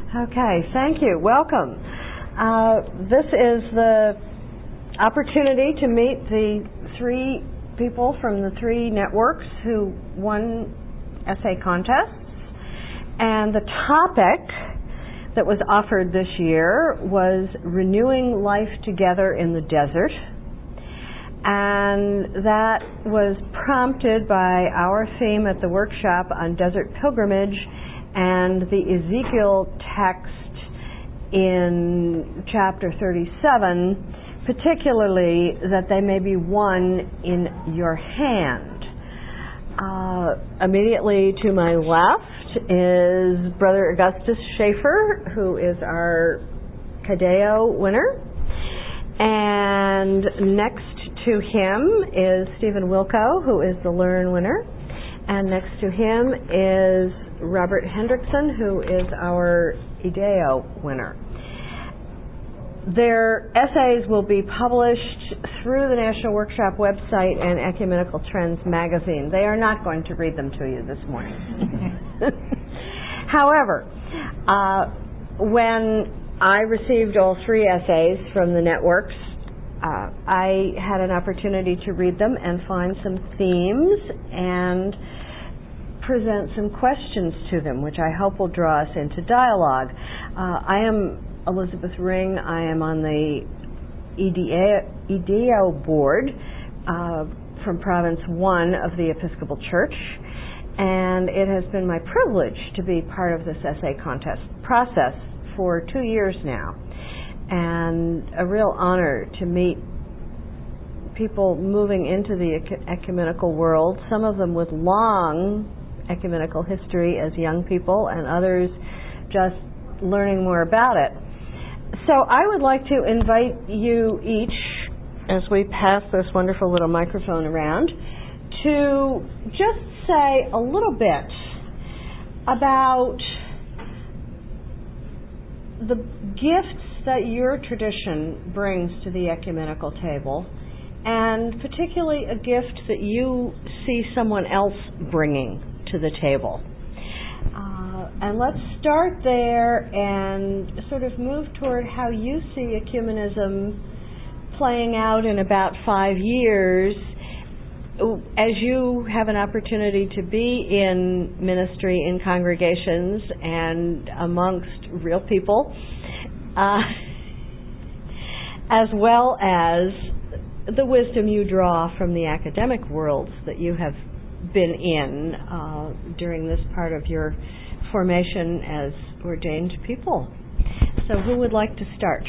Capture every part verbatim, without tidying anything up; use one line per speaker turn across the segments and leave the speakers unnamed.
Okay, thank you. Welcome. Uh, this is the opportunity to meet the three people from the three networks who won essay contests. And the topic that was offered this year was Renewing Life Together in the Desert. And that was prompted by our theme at the workshop on desert pilgrimage and the Ezekiel text in chapter thirty-seven, particularly that they may be won in your hand. Uh, immediately to my left is Brother Augustus Schaefer, who is our Cadeo winner. And next to him is Stephen Wilco, who is the Learn winner. And next to him is Robert Hendrickson, who is our IDEO winner. Their essays will be published through the National Workshop website and Ecumenical Trends magazine. They are not going to read them to you this morning. However, uh, when I received all three essays from the networks, uh, I had an opportunity to read them and find some themes and present some questions to them, which I hope will draw us into dialogue. Uh, I am Elizabeth Ring. I am on the IDEO board uh, from Province one of the Episcopal Church, and it has been my privilege to be part of this essay contest process for two years now, and a real honor to meet people moving into the ecumenical world, some of them with long ecumenical history as young people, and others just learning more about it. So I would like to invite you each, as we pass this wonderful little microphone around, to just say a little bit about the gifts that your tradition brings to the ecumenical table, and particularly a gift that you see someone else bringing to the table. Uh, and let's start there and sort of move toward how you see ecumenism playing out in about five years as you have an opportunity to be in ministry in congregations and amongst real people, uh, as well as the wisdom you draw from the academic worlds that you have been in uh, during this part of your formation as ordained people. So who would like to start?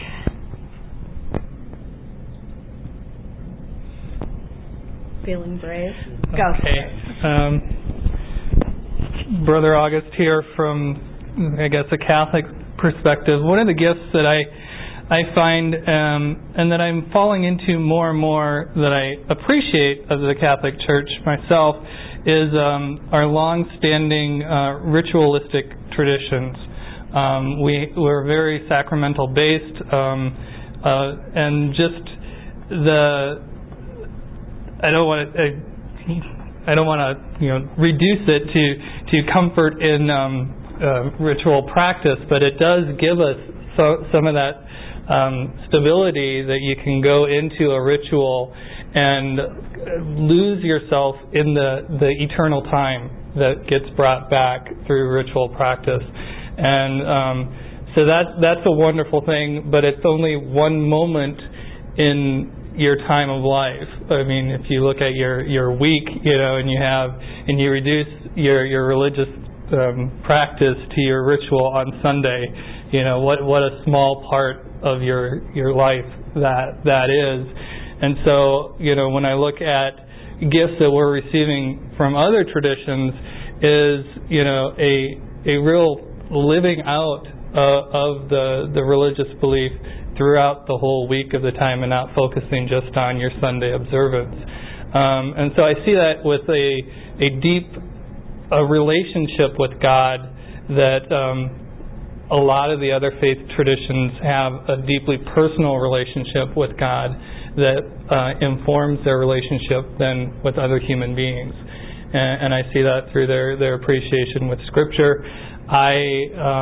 Feeling brave? Go.
Okay. Um, Brother August here from, I guess, a Catholic perspective. One of the gifts that I I find um, and that I'm falling into more and more that I appreciate of the Catholic Church myself is um, our long-standing uh, ritualistic traditions. Um, we, we're very sacramental-based, um, uh, and just the I don't want to I, I don't want to you know reduce it to to comfort in um, uh, ritual practice, but it does give us so, some of that um, stability that you can go into a ritual and lose yourself in the, the eternal time that gets brought back through ritual practice. And um, so that that's a wonderful thing, but it's only one moment in your time of life. I mean, if you look at your, your week, you know, and you have and you reduce your your religious um, practice to your ritual on Sunday, you know, what what a small part of your your life that that is. And so, you know, when I look at gifts that we're receiving from other traditions, is you know a a real living out uh, of the the religious belief throughout the whole week of the time, and not focusing just on your Sunday observance. Um, and so I see that with a a deep a relationship with God that um, a lot of the other faith traditions have a deeply personal relationship with God that uh, informs their relationship then with other human beings. And, and I see that through their, their appreciation with Scripture. I um,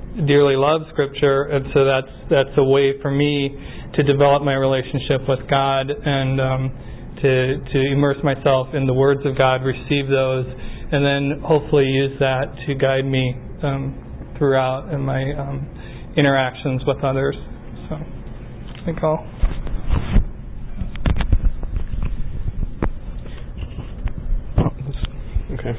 dearly love Scripture, and so that's that's a way for me to develop my relationship with God and um, to to immerse myself in the words of God, receive those, and then hopefully use that to guide me um, throughout in my um, interactions with others. So I think I'll.
Okay.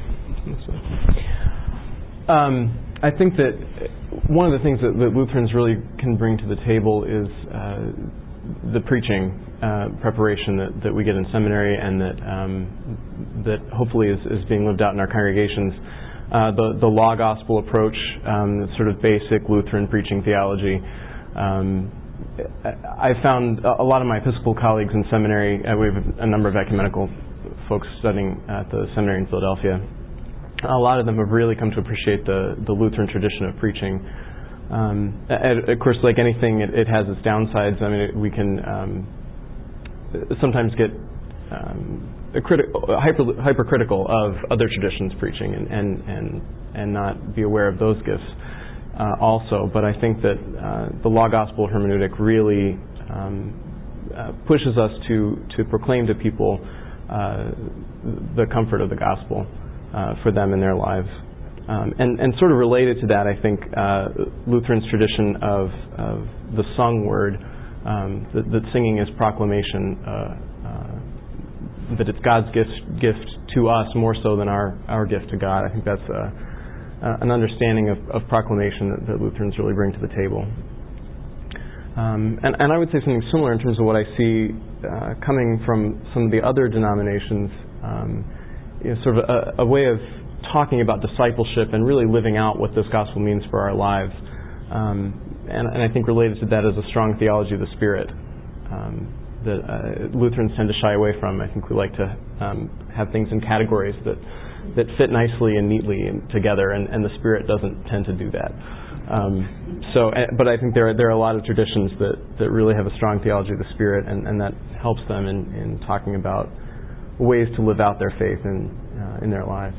Um, I think that one of the things that, that Lutherans really can bring to the table is uh, the preaching uh, preparation that, that we get in seminary, and that um, that hopefully is, is being lived out in our congregations. Uh, the the law gospel approach, um, sort of basic Lutheran preaching theology. Um, I found a lot of my Episcopal colleagues in seminary. Uh, we have a number of ecumenical folks studying at the seminary in Philadelphia. A lot of them have really come to appreciate the, the Lutheran tradition of preaching. Um, and of course, like anything, it, it has its downsides. I mean, it, we can um, sometimes get um, a criti- hyper, hypercritical of other traditions preaching and, and, and, and not be aware of those gifts uh, also. But I think that uh, the law gospel hermeneutic really um, uh, pushes us to, to proclaim to people uh, the comfort of the gospel Uh, for them in their lives. Um, and, and sort of related to that, I think uh, Lutheran's tradition of, of the sung word, um, that, that singing is proclamation, uh, uh, that it's God's gift, gift to us more so than our, our gift to God. I think that's a, uh, an understanding of, of proclamation that, that Lutherans really bring to the table. Um, and, and I would say something similar in terms of what I see uh, coming from some of the other denominations. Um, You know, sort of a, a way of talking about discipleship and really living out what this gospel means for our lives. Um, and, and I think related to that is a strong theology of the Spirit um, that uh, Lutherans tend to shy away from. I think we like to um, have things in categories that, that fit nicely and neatly and together, and, and the Spirit doesn't tend to do that. Um, so, but I think there are, there are a lot of traditions that, that really have a strong theology of the Spirit, and, and that helps them in, in talking about ways to live out their faith in uh, in their lives.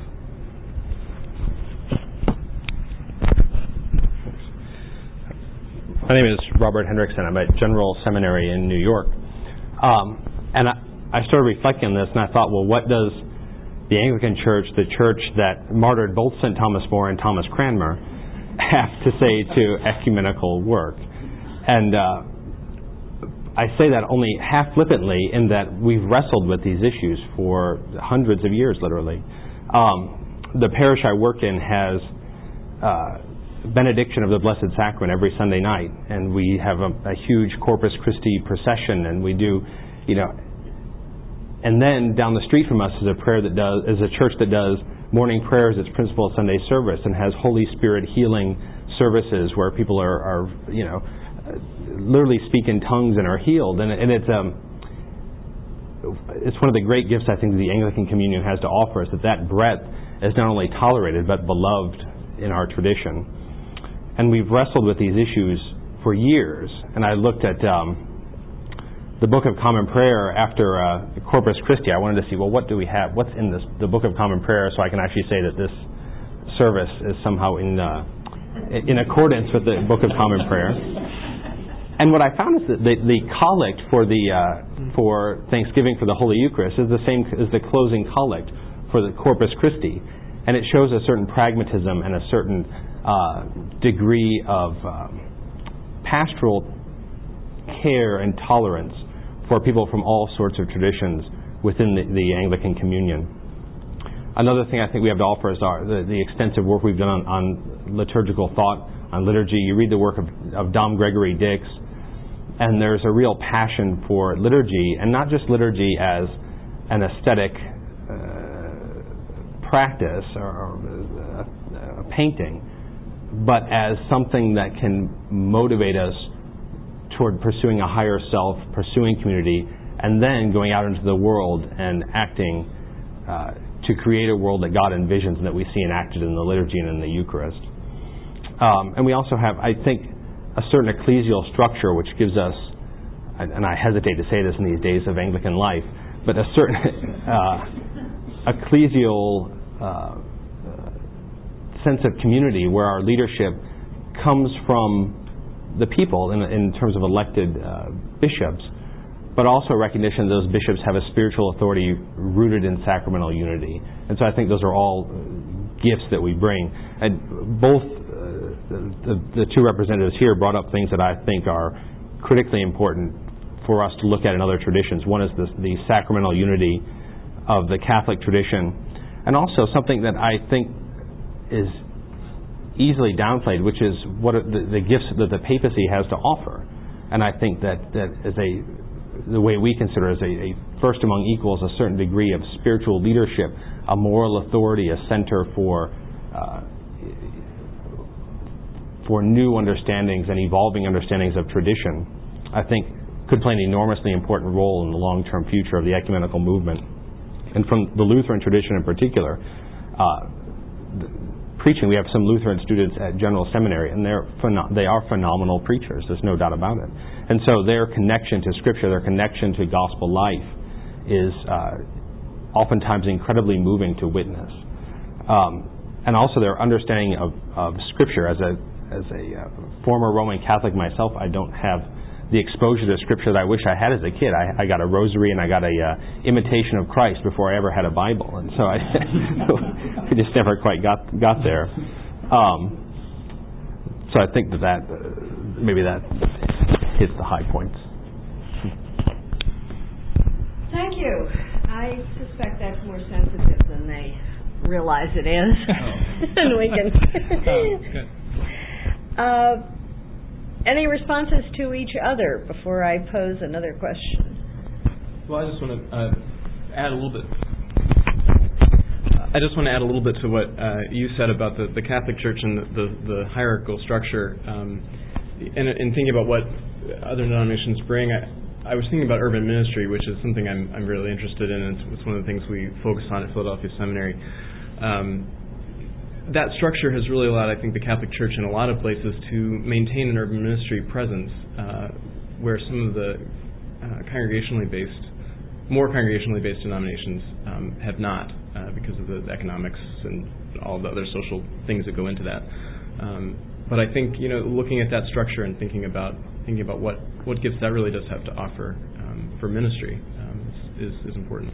My name is Robert Hendrickson. I'm at General Seminary in New York. Um, and I, I started reflecting on this, and I thought, well, what does the Anglican Church, the church that martyred both Saint Thomas More and Thomas Cranmer, have to say to ecumenical work? And uh, I say that only half flippantly, in that we've wrestled with these issues for hundreds of years, literally. Um, the parish I work in has uh, benediction of the Blessed Sacrament every Sunday night, and we have a, a huge Corpus Christi procession, and we do, you know, and then down the street from us is a prayer that does is a church that does morning prayers, its principal Sunday service, and has Holy Spirit healing services where people are, are you know, literally speak in tongues and are healed, and, and it's um, it's one of the great gifts I think the Anglican Communion has to offer us, that that breadth is not only tolerated but beloved in our tradition. And we've wrestled with these issues for years. And I looked at um, the Book of Common Prayer after uh, Corpus Christi. I wanted to see, well, what do we have? What's in this the Book of Common Prayer, so I can actually say that this service is somehow in uh, in accordance with the Book of Common Prayer. And what I found is that the, the collect for the uh, for Thanksgiving for the Holy Eucharist is the same as the closing collect for the Corpus Christi, and it shows a certain pragmatism and a certain uh, degree of um, pastoral care and tolerance for people from all sorts of traditions within the, the Anglican Communion. Another thing I think we have to offer is our, the, the extensive work we've done on, on liturgical thought, on liturgy. You read the work of, of Dom Gregory Dix, and there's a real passion for liturgy, and not just liturgy as an aesthetic uh, practice or, or a, a painting, but as something that can motivate us toward pursuing a higher self, pursuing community, and then going out into the world and acting uh, to create a world that God envisions and that we see enacted in the liturgy and in the Eucharist. Um, and we also have, I think, a certain ecclesial structure which gives us, and I hesitate to say this in these days of Anglican life, but a certain uh, ecclesial uh, sense of community where our leadership comes from the people in, in terms of elected uh, bishops, but also recognition that those bishops have a spiritual authority rooted in sacramental unity. And so I think those are all gifts that we bring. And both uh, the, the two representatives here brought up things that I think are critically important for us to look at in other traditions. One is the, the sacramental unity of the Catholic tradition, and also something that I think is easily downplayed, which is what are the, the gifts that the papacy has to offer. And I think that, that as a the way we consider as a, a first among equals, a certain degree of spiritual leadership, a moral authority, a center for uh, for new understandings and evolving understandings of tradition, I think could play an enormously important role in the long-term future of the ecumenical movement. And from the Lutheran tradition in particular, uh, preaching, we have some Lutheran students at General Seminary, and they're pheno- they are phenomenal preachers. There's no doubt about it. And so their connection to Scripture, their connection to gospel life is uh, oftentimes incredibly moving to witness. Um, and also their understanding of, of Scripture. As a as a uh, former Roman Catholic myself, I don't have the exposure to Scripture that I wish I had as a kid. I, I got a rosary and I got a uh, imitation of Christ before I ever had a Bible, and so I, I just never quite got got there. Um, so I think that that uh, maybe that hits the high points.
Thank you. I suspect that's more sensitive than they realize it is, oh. and we can.
Oh, good.
Uh, any responses to each other before I pose another question?
Well, I just want to uh, add a little bit. I just want to add a little bit to what uh, you said about the, the Catholic Church and the, the, the hierarchical structure, um, and, and thinking about what other denominations bring. I, I was thinking about urban ministry, which is something I'm, I'm really interested in, and it's, it's one of the things we focus on at Philadelphia Seminary. Um, that structure has really allowed, I think, the Catholic Church in a lot of places to maintain an urban ministry presence, uh, where some of the uh, congregationally based, more congregationally based denominations um, have not, uh, because of the economics and all the other social things that go into that. Um, but I think, you know, looking at that structure and thinking about thinking about what, what gifts that really does have to offer um, for ministry um, is, is important.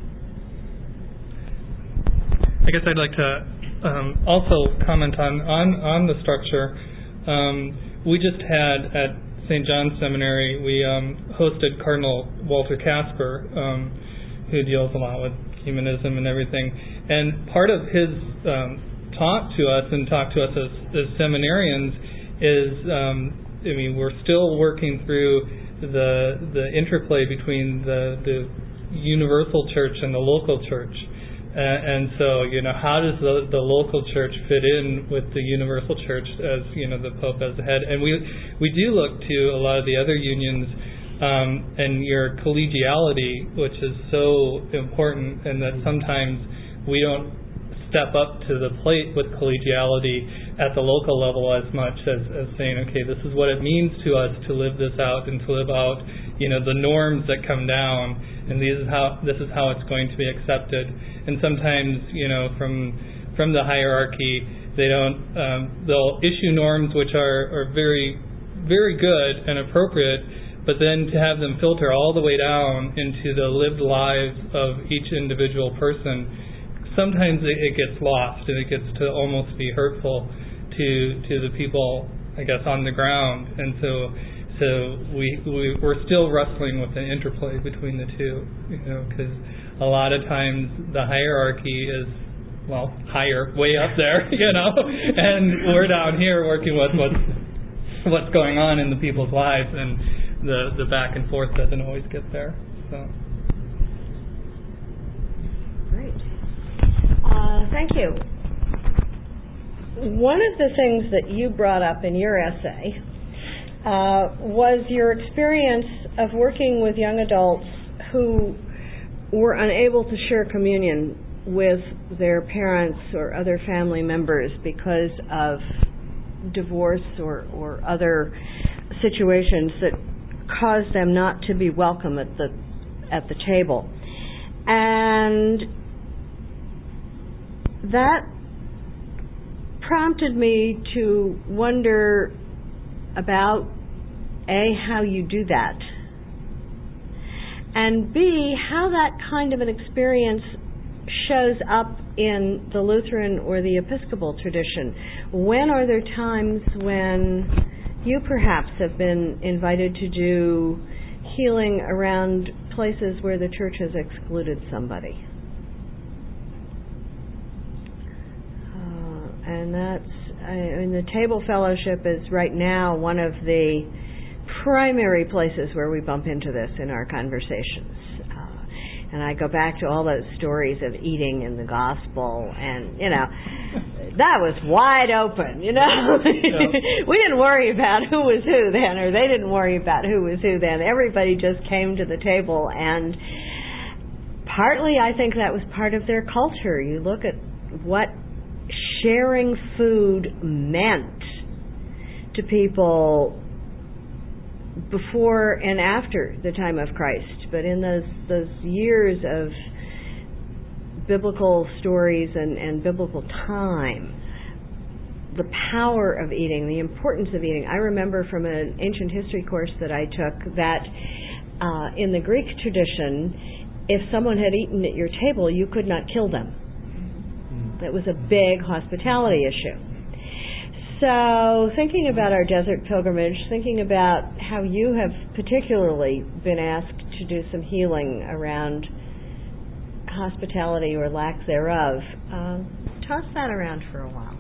I guess I'd like to um, also comment on, on, on the structure. Um, we just had at Saint John's Seminary, we um, hosted Cardinal Walter Casper, um, who deals a lot with humanism and everything. And part of his um, talk to us and talk to us as, as seminarians is, um, I mean, we're still working through the the interplay between the, the universal church and the local church. Uh, and so, you know, how does the, the local church fit in with the universal church as, you know, the Pope as the head? And we we do look to a lot of the other unions um, and your collegiality, which is so important, and that sometimes we don't step up to the plate with collegiality at the local level as much as, as saying, okay, this is what it means to us to live this out and to live out, you know, the norms that come down, and these is how this is how it's going to be accepted. And sometimes, you know, from from the hierarchy, they don't um, they'll issue norms which are, are very very good and appropriate, but then to have them filter all the way down into the lived lives of each individual person, sometimes it, it gets lost and it gets to almost be hurtful to to the people, I guess, on the ground. And so so we, we we're still wrestling with the interplay between the two, you know, because a lot of times the hierarchy is, well, higher, way up there, you know, and we're down here working with what's what's going on in the people's lives, and the the back and forth doesn't always get there. So.
Great. Uh, thank you. One of the things that you brought up in your essay uh, was your experience of working with young adults who were unable to share communion with their parents or other family members because of divorce or, or other situations that caused them not to be welcome at the at the table. And that prompted me to wonder about A, how you do that, and B, how that kind of an experience shows up in the Lutheran or the Episcopal tradition. When are there times when you perhaps have been invited to do healing around places where the church has excluded somebody? Uh, and that's, I mean, the Table Fellowship is right now one of the primary places where we bump into this in our conversations. Uh, and I go back to all those stories of eating in the gospel, and, you know, that was wide open, you know. We didn't worry about who was who then, or they didn't worry about who was who then. Everybody just came to the table, and partly I think that was part of their culture. You look at what sharing food meant to people before and after the time of Christ, but in those those years of biblical stories and, and biblical time, the power of eating, the importance of eating. I remember from an ancient history course that I took that uh, in the Greek tradition, if someone had eaten at your table, you could not kill them. That was a big hospitality issue. So thinking about our desert pilgrimage, thinking about how you have particularly been asked to do some healing around hospitality or lack thereof, uh, toss that around for a while.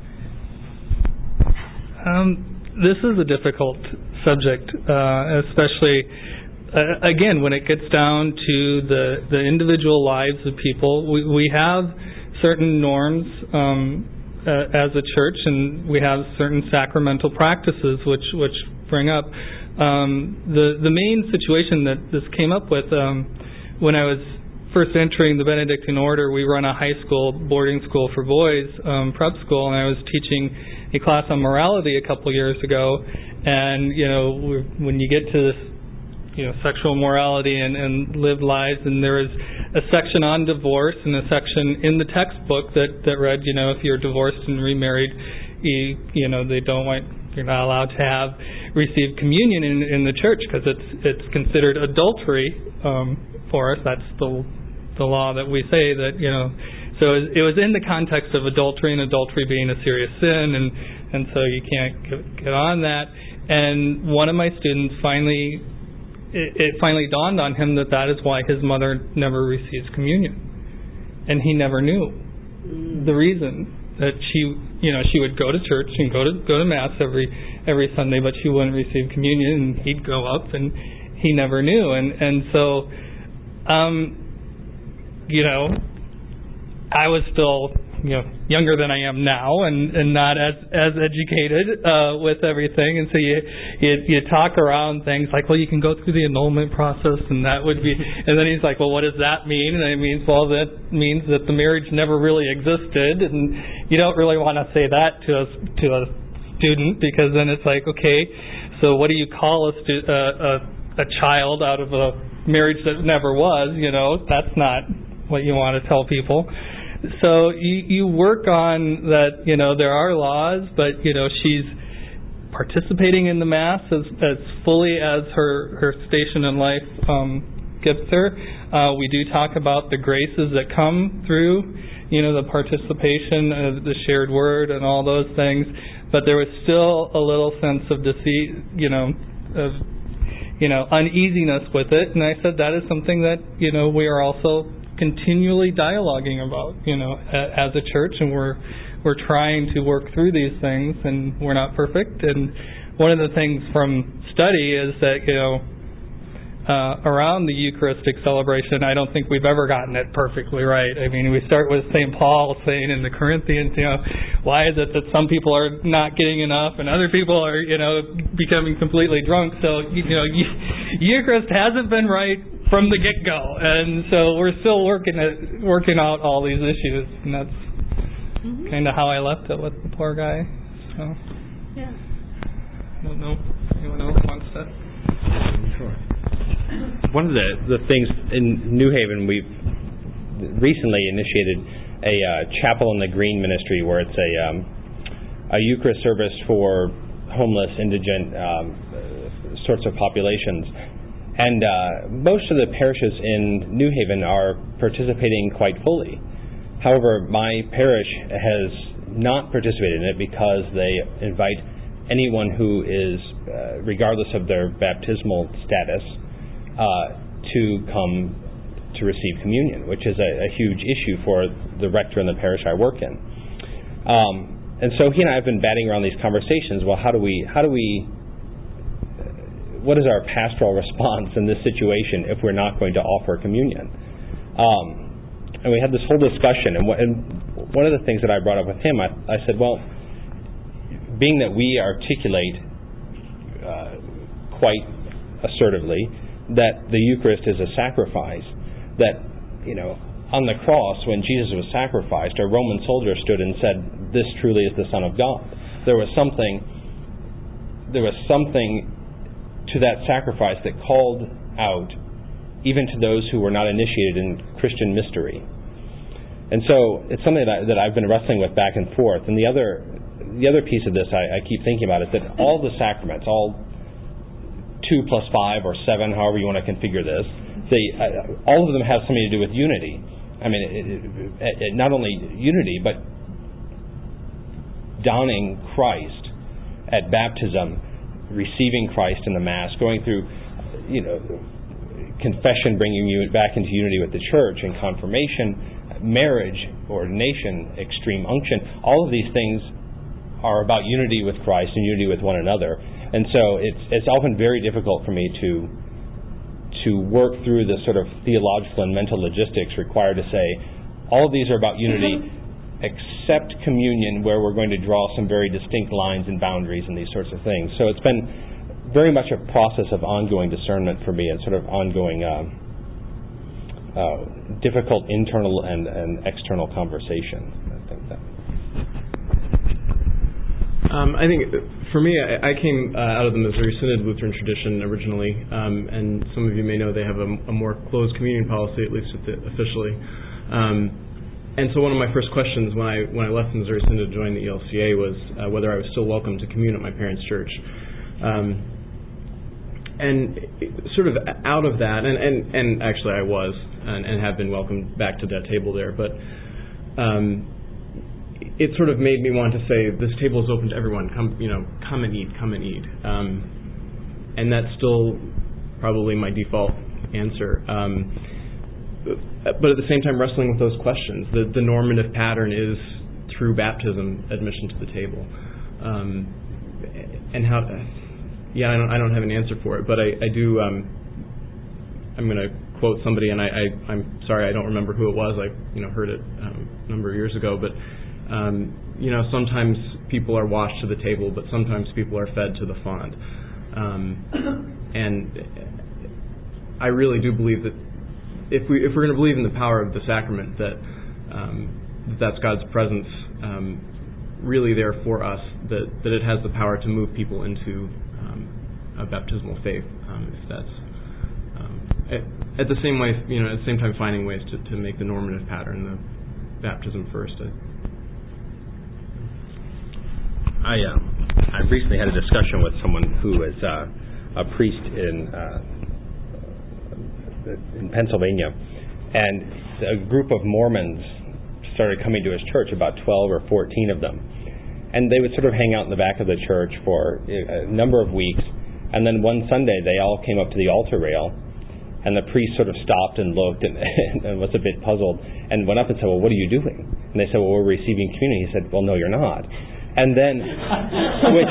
Um, this is a difficult subject, uh, especially, uh, again, when it gets down to the, the individual lives of people. We, we have certain norms um, uh, as a church, and we have certain sacramental practices which, which bring up. Um, the, the main situation that this came up with, um, when I was first entering the Benedictine order, we run a high school boarding school for boys, um, prep school, and I was teaching a class on morality a couple years ago. And you know, when you get to this, you know, sexual morality and, and lived lives, and there was a section on divorce and a section in the textbook that, that read, you know, if you're divorced and remarried, you, you know, they don't want, you're not allowed to have receive communion in, in the church because it's it's considered adultery um, for us. That's the the law that we say that, you know. So it was in the context of adultery, and adultery being a serious sin, and and so you can't get, get on that. And one of my students finally, it, it finally dawned on him that that is why his mother never receives communion, and he never knew mm. the reason. That she, you know, she would go to church and go to go to mass every every Sunday, but she wouldn't receive communion, and he'd go up, and he never knew. And and so, um, you know, I was still, you know, younger than I am now, and, and not as as educated uh, with everything. And so you, you you talk around things like, well, you can go through the annulment process, and that would be. And then he's like, well, what does that mean? And it means, well, that means that the marriage never really existed, and you don't really want to say that to a to a student, because then it's like, okay, so what do you call a stu- uh, a, a child out of a marriage that never was? You know, that's not what you want to tell people. So you, you work on that, you know, there are laws, but, you know, she's participating in the Mass as, as fully as her, her station in life um, gives her. Uh, we do talk about the graces that come through, you know, the participation of the shared word and all those things, but there was still a little sense of deceit, you know, of, you know, uneasiness with it. And I said that is something that, you know, we are also continually dialoguing about, you know, as a church, and we're we're trying to work through these things, and we're not perfect. And one of the things from study is that, you know, uh, around the Eucharistic celebration, I don't think we've ever gotten it perfectly right. I mean, we start with Saint Paul saying in the Corinthians, you know, why is it that some people are not getting enough and other people are, you know, becoming completely drunk? So, you know, Eucharist hasn't been right from the get-go, and so we're still working at working out all these issues, and that's mm-hmm. kind of how I left it with the poor guy. So,
yeah.
I don't know if anyone else wants to.
Sure. One of the the things in New Haven, we've recently initiated a uh, chapel in the Green ministry, where it's a um, a Eucharist service for homeless, indigent um, sorts of populations. And uh, most of the parishes in New Haven are participating quite fully. However, my parish has not participated in it because they invite anyone who is, uh, regardless of their baptismal status, uh, to come to receive communion, which is a, a huge issue for the rector in the parish I work in. Um, and so he and I have been batting around these conversations. Well, how do we, how do we, what is our pastoral response in this situation if we're not going to offer communion? Um, and we had this whole discussion, and, w- and one of the things that I brought up with him, I, I said, well, being that we articulate uh, quite assertively that the Eucharist is a sacrifice, that, you know, on the cross when Jesus was sacrificed, a Roman soldier stood and said, "This truly is the Son of God." There was something, there was something to that sacrifice that called out even to those who were not initiated in Christian mystery. And so it's something that, I, that I've been wrestling with back and forth. And the other the other piece of this I, I keep thinking about is that all the sacraments, all two plus five or seven, however you want to configure this, they uh, all of them have something to do with unity. I mean, it, it, it, not only unity, but donning Christ at baptism, receiving Christ in the Mass, going through, you know, confession, bringing you back into unity with the Church, and confirmation, marriage, ordination, extreme unction. All of these things are about unity with Christ and unity with one another. And so it's it's often very difficult for me to to work through the sort of theological and mental logistics required to say all of these are about unity except communion, where we're going to draw some very distinct lines and boundaries and these sorts of things. So it's been very much a process of ongoing discernment for me, and sort of ongoing uh, uh, difficult internal and, and external conversation. I think that.
Um, I think for me, I, I came uh, out of the Missouri Synod Lutheran tradition originally, um, and some of you may know they have a, a more closed communion policy, at least officially. Um, And so one of my first questions when I when I left the Missouri Synod to join the E L C A was uh, whether I was still welcome to commune at my parents' church. Um, and sort of out of that, and, and, and actually I was, and, and have been welcomed back to that table there, but um, it sort of made me want to say, this table is open to everyone. Come, you know, come and eat, come and eat. Um, and that's still probably my default answer. Um, But at the same time, wrestling with those questions. The, the normative pattern is through baptism, admission to the table. Um, and how? Yeah, I don't. I don't have an answer for it, but I, I do. Um, I'm going to quote somebody, and I, I, I'm sorry, I don't remember who it was. I, you know, heard it um, a number of years ago. But um, you know, sometimes people are washed to the table, but sometimes people are fed to the font. Um, and I really do believe that. If we if we're going to believe in the power of the sacrament, that um, that's God's presence um, really there for us, that, that it has the power to move people into um, a baptismal faith. Um, if that's um, at, at the same way, you know, at the same time, finding ways to, to make the normative pattern the baptism first.
I uh, I recently had a discussion with someone who is uh, a priest in. Uh, in Pennsylvania, and a group of Mormons started coming to his church, about twelve or fourteen of them, and they would sort of hang out in the back of the church for a number of weeks, and then one Sunday they all came up to the altar rail, and the priest sort of stopped and looked and, and was a bit puzzled, and went up and said, "Well, what are you doing?" And they said, "Well, we're receiving communion." He said, "Well, no, you're not." And then, which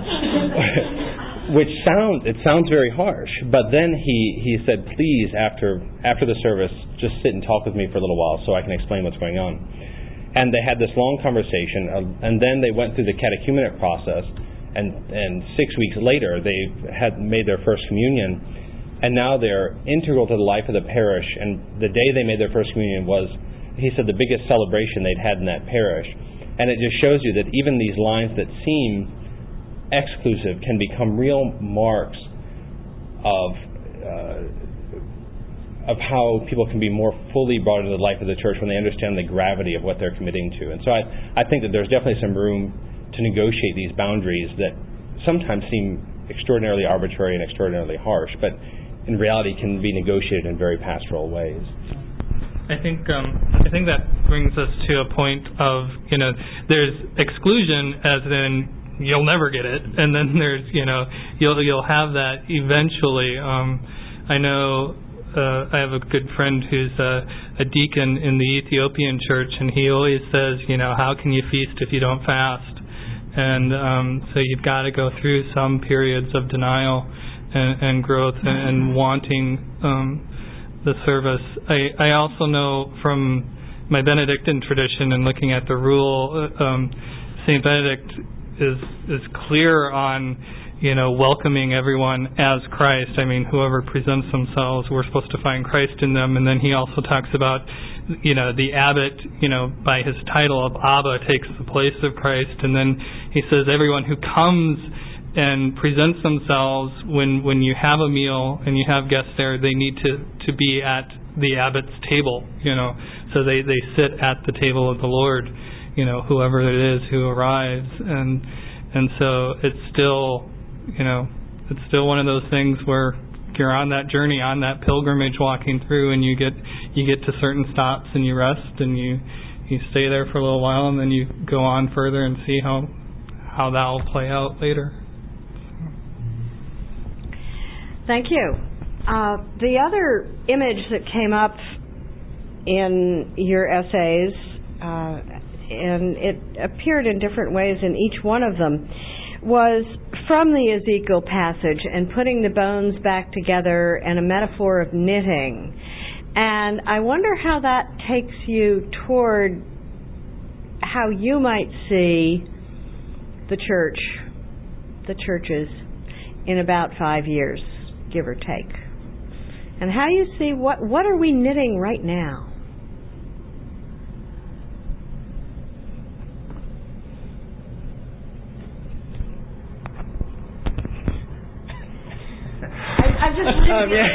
Which sounds it sounds very harsh, but then he, he said, "Please, after after the service, just sit and talk with me for a little while so I can explain what's going on." And they had this long conversation, uh, and then they went through the catechumenate process, and, and six weeks later they had made their first communion, and now they're integral to the life of the parish. And the day they made their first communion was, he said, the biggest celebration they'd had in that parish. And it just shows you that even these lines that seem exclusive can become real marks of uh, of how people can be more fully brought into the life of the church when they understand the gravity of what they're committing to. And so I, I think that there's definitely some room to negotiate these boundaries that sometimes seem extraordinarily arbitrary and extraordinarily harsh, but in reality can be negotiated in very pastoral ways.
I think um, I think that brings us to a point of, you know, there's exclusion as in you'll never get it, and then there's, you know, you'll you'll have that eventually. Um, I know uh, I have a good friend who's a, a deacon in the Ethiopian church, and he always says, you know, how can you feast if you don't fast? And um, so you've got to go through some periods of denial and, and growth and, and wanting um, the service. I, I also know from my Benedictine tradition and looking at the rule, um, Saint Benedict is is clear on, you know, welcoming everyone as Christ. I mean, whoever presents themselves, we're supposed to find Christ in them. And then he also talks about, you know, the abbot, you know, by his title of Abba takes the place of Christ. And then he says everyone who comes and presents themselves when when you have a meal and you have guests there, they need to, to be at the abbot's table, you know, so they, they sit at the table of the Lord, you know, whoever it is who arrives. And and so it's still, you know, it's still one of those things where you're on that journey, on that pilgrimage walking through, and you get you get to certain stops and you rest and you, you stay there for a little while, and then you go on further and see how how that will play out later.
Thank you. Uh, the other image that came up in your essays, uh, and it appeared in different ways in each one of them, was from the Ezekiel passage and putting the bones back together and a metaphor of knitting. And I wonder how that takes you toward how you might see the church, the churches, in about five years. Give or take, and how you see what what are we knitting right now? I, I just um, yeah.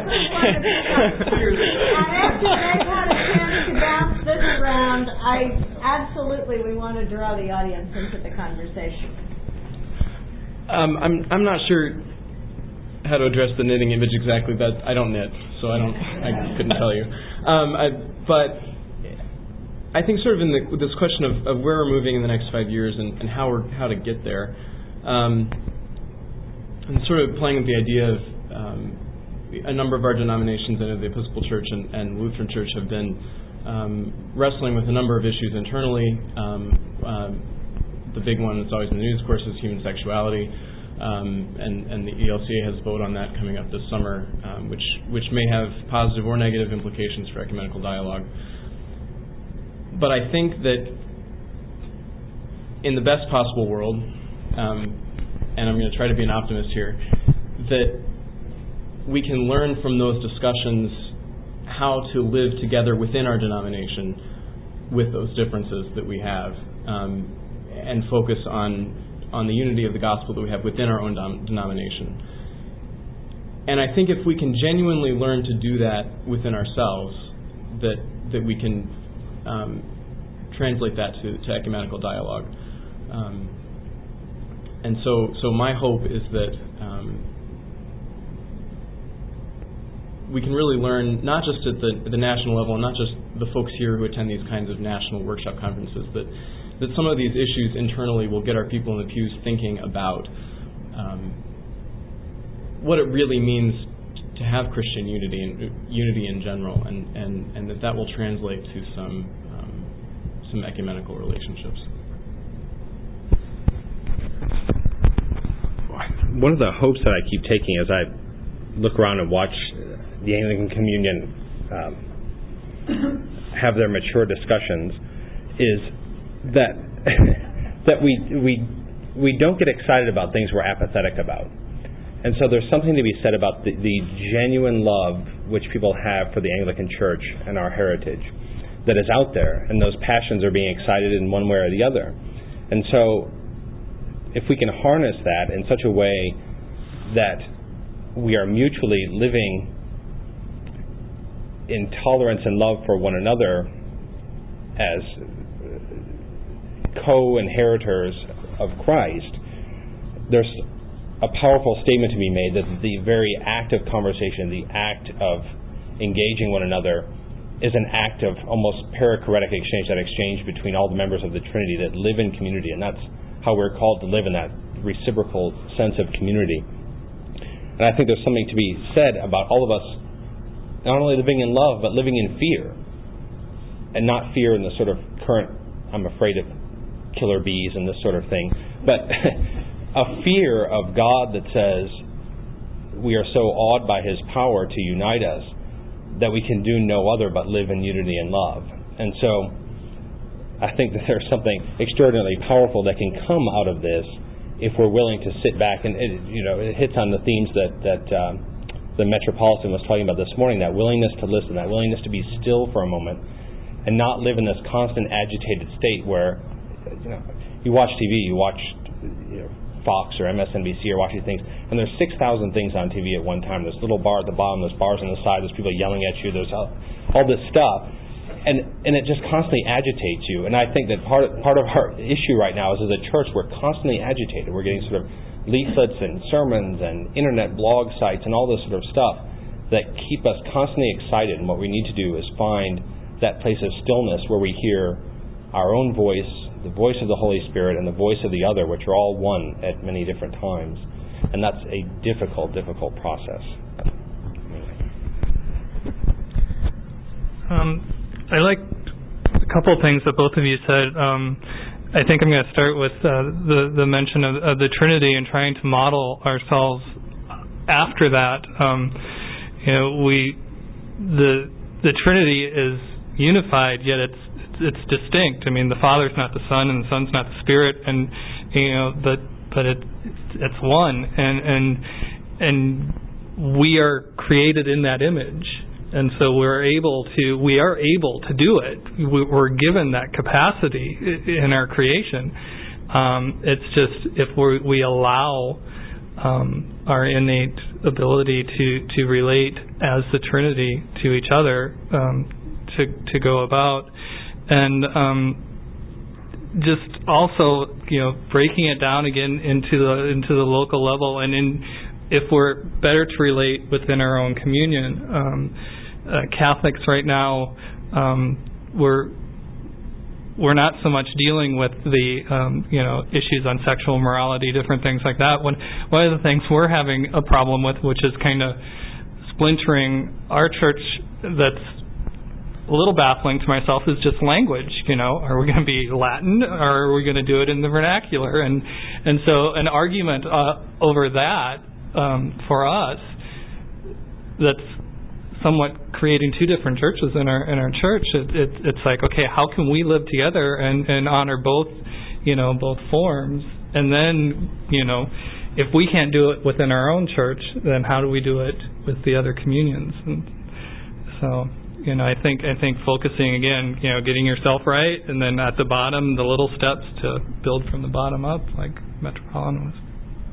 And after they've had a chance to bounce this around, I absolutely we want to draw the audience into the conversation.
Um, I'm I'm not sure how to address the knitting image exactly. That I don't knit, so I don't. I couldn't tell you. Um, I, but I think sort of in the, with this question of, of where we're moving in the next five years and, and how we're how to get there, um, and sort of playing with the idea of um, a number of our denominations and the Episcopal Church and, and Lutheran Church have been um, wrestling with a number of issues internally. Um, uh, the big one that's always in the news, of course, is human sexuality. Um, and, and the E L C A has a vote on that coming up this summer, um, which which may have positive or negative implications for ecumenical dialogue. But I think that in the best possible world, um, and I'm going to try to be an optimist here, that we can learn from those discussions how to live together within our denomination with those differences that we have, um, and focus on on the unity of the gospel that we have within our own dom- denomination. And I think if we can genuinely learn to do that within ourselves, that that we can um, translate that to, to ecumenical dialogue. Um, and so, so my hope is that um, we can really learn, not just at the, the national level, and not just the folks here who attend these kinds of national workshop conferences, that that some of these issues internally will get our people in the pews thinking about um, what it really means to have Christian unity and unity in general, and, and, and that that will translate to some um, some ecumenical relationships.
One of the hopes that I keep taking as I look around and watch the Anglican Communion um, have their mature discussions is that that we we we don't get excited about things we're apathetic about. And so there's something to be said about the, the genuine love which people have for the Anglican Church and our heritage that is out there, and those passions are being excited in one way or the other. And so if we can harness that in such a way that we are mutually living in tolerance and love for one another as co-inheritors of Christ, there's a powerful statement to be made that the very act of conversation, the act of engaging one another, is an act of almost perichoretic exchange, that exchange between all the members of the Trinity that live in community, and that's how we're called to live, in that reciprocal sense of community. And I think there's something to be said about all of us not only living in love, but living in fear. And not fear in the sort of current, I'm afraid of killer bees and this sort of thing, but a fear of God that says we are so awed by His power to unite us that we can do no other but live in unity and love. And so I think that there's something extraordinarily powerful that can come out of this if we're willing to sit back, and it, you know, it hits on the themes that, that um, the Metropolitan was talking about this morning, that willingness to listen, that willingness to be still for a moment and not live in this constant agitated state where, you know, you watch T V, you watch, you know, Fox or M S N B C or watching things, and there's six thousand things on T V at one time. There's a little bar at the bottom, there's bars on the side, there's people yelling at you, there's all, all this stuff, and and it just constantly agitates you. And I think that part of, part of our issue right now is, as a church, we're constantly agitated. We're getting sort of leaflets and sermons and internet blog sites and all this sort of stuff that keep us constantly excited, and what we need to do is find that place of stillness where we hear our own voice, the voice of the Holy Spirit, and the voice of the other, which are all one at many different times. And that's a difficult, difficult process.
Um, I like a couple of things that both of you said. Um, I think I'm going to start with uh, the, the mention of, of the Trinity and trying to model ourselves after that. Um, you know, we the the Trinity is unified, yet it's it's distinct. I mean, the Father's not the Son, and the Son's not the Spirit, and you know, but but it it's one, and and and we are created in that image, and so we're able to we are able to do it. We're given that capacity in our creation. Um, it's just if we we allow um, our innate ability to to relate as the Trinity to each other, um, to to go about. And um, just also, you know, breaking it down again into the into the local level, and in if we're better to relate within our own communion. Um, uh, Catholics right now, um, we're we're not so much dealing with the um, you know issues on sexual morality, different things like that. When one of the things we're having a problem with, which is kind of splintering our church, that's a little baffling to myself, is just language. You know, are we going to be Latin, or are we going to do it in the vernacular? And and so an argument uh, over that um, for us, that's somewhat creating two different churches in our in our church. It, it, it's like, okay, how can we live together and, and honor both, you know, both forms? And then, you know, if we can't do it within our own church, then how do we do it with the other communions? And so. You know, I think I think focusing again, you know, getting yourself right, and then at the bottom, the little steps to build from the bottom up, like Metropolitan was.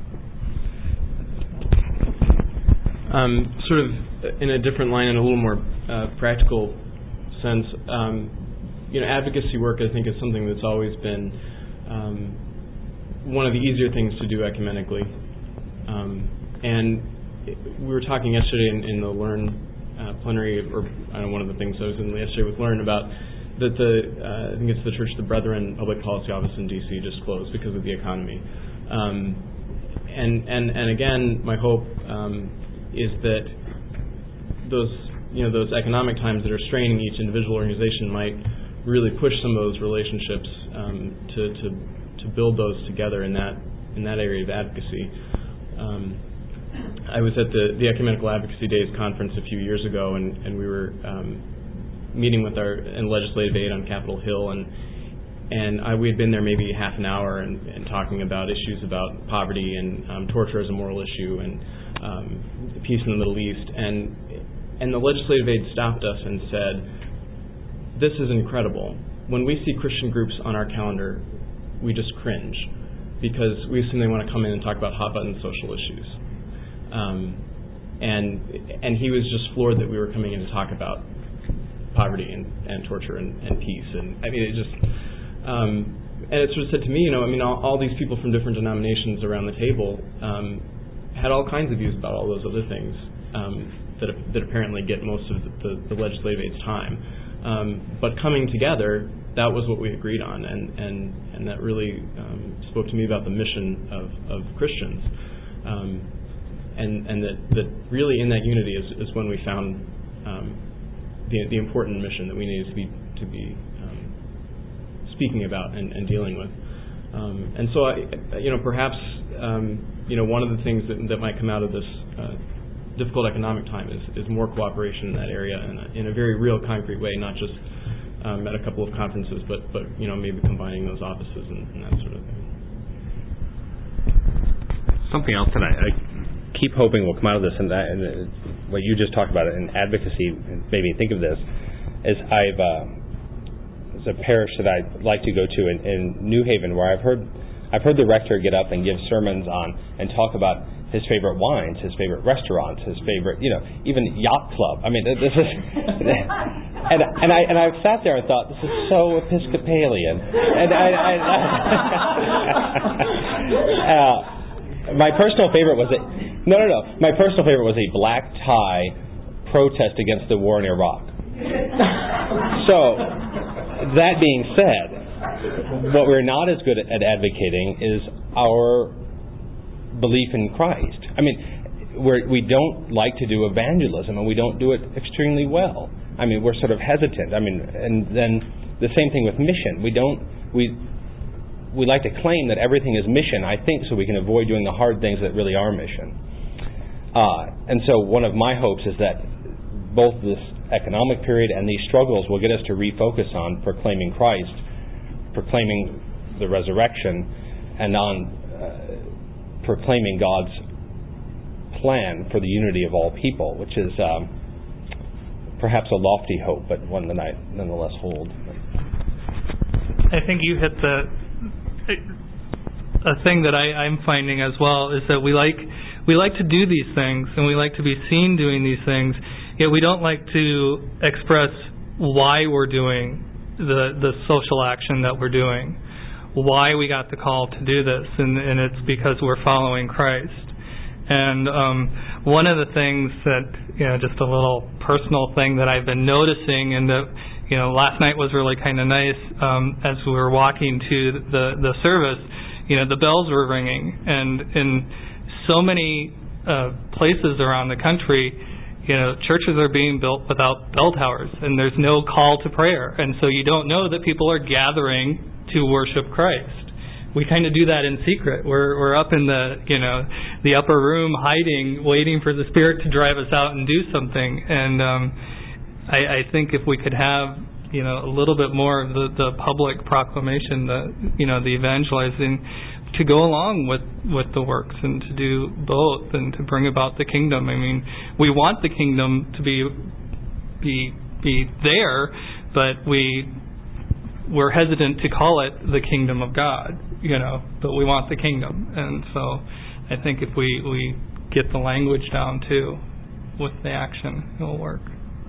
Um, sort of in a different line and a little more uh, practical sense, um, you know, advocacy work, I think, is something that's always been um, one of the easier things to do ecumenically. Um, and it, we were talking yesterday in, in the Learn Uh, plenary, or I don't know, one of the things I was in yesterday with Learn about that the uh, I think it's the Church of the Brethren Public Policy Office in D C just closed because of the economy, um, and and and again, my hope um, is that those you know those economic times that are straining each individual organization might really push some of those relationships um, to to to build those together in that in that area of advocacy. Um, I was at the, the Ecumenical Advocacy Days conference a few years ago, and, and we were um, meeting with our and legislative aid on Capitol Hill, and and I, we had been there maybe half an hour and, and talking about issues about poverty and um, torture as a moral issue, and um, peace in the Middle East, and and the legislative aid stopped us and said, "This is incredible. When we see Christian groups on our calendar, we just cringe, because we assume they want to come in and talk about hot button social issues." Um, and and he was just floored that we were coming in to talk about poverty and, and torture and, and peace. And I mean, it just um, and it sort of said to me, you know, I mean, all, all these people from different denominations around the table um, had all kinds of views about all those other things um, that that apparently get most of the, the, the legislative aid's time. Um, but coming together, that was what we agreed on, and and, and that really um, spoke to me about the mission of, of Christians, um, and and that, that really in that unity is, is when we found um, the the important mission that we needed to be to be um, speaking about and, and dealing with. Um, and so, I, you know, perhaps um, you know one of the things that, that might come out of this uh, difficult economic time is, is more cooperation in that area in a, in a very real, concrete way, not just um, at a couple of conferences, but but you know maybe combining those offices and, and that sort of thing.
Something else that I, I keep hoping will come out of this, and, that, and uh, what you just talked about in advocacy made me think of this. Is I've uh, there's a parish that I like to go to in, in New Haven, where I've heard I've heard the rector get up and give sermons on and talk about his favorite wines, his favorite restaurants, his favorite, you know, even yacht club. I mean, this is, and and I and I sat there and thought, this is so Episcopalian. And I, I, I uh, my personal favorite was a no, no, no. My personal favorite was a black tie protest against the war in Iraq. So, that being said, what we're not as good at, at advocating is our belief in Christ. I mean, we're, we don't like to do evangelism, and we don't do it extremely well. I mean, we're sort of hesitant. I mean, and then the same thing with mission. We don't we we like to claim that everything is mission, I think, so we can avoid doing the hard things that really are mission. Uh, and so one of my hopes is that both this economic period and these struggles will get us to refocus on proclaiming Christ, proclaiming the resurrection, and on uh, proclaiming God's plan for the unity of all people, which is um, perhaps a lofty hope, but one that I nonetheless hold.
I think you hit the a thing that I, I'm finding as well is that we like we like to do these things, and we like to be seen doing these things, yet we don't like to express why we're doing the the social action that we're doing, why we got the call to do this, and, and it's because we're following Christ. And um, one of the things that, you know, just a little personal thing that I've been noticing, and that, you know, last night was really kind of nice um, as we were walking to the, the service, you know, the bells were ringing. And in so many uh, places around the country, you know, churches are being built without bell towers, and there's no call to prayer. And so you don't know that people are gathering to worship Christ. We kind of do that in secret. We're we're up in the, you know, the upper room hiding, waiting for the Spirit to drive us out and do something. And um, I, I think if we could have, you know, a little bit more of the, the public proclamation, the, you know, the evangelizing, to go along with, with the works and to do both and to bring about the kingdom. I mean, we want the kingdom to be be be there, but we we're hesitant to call it the kingdom of God, you know, but we want the kingdom. And so I think if we, we get the language down too with the action, it'll work.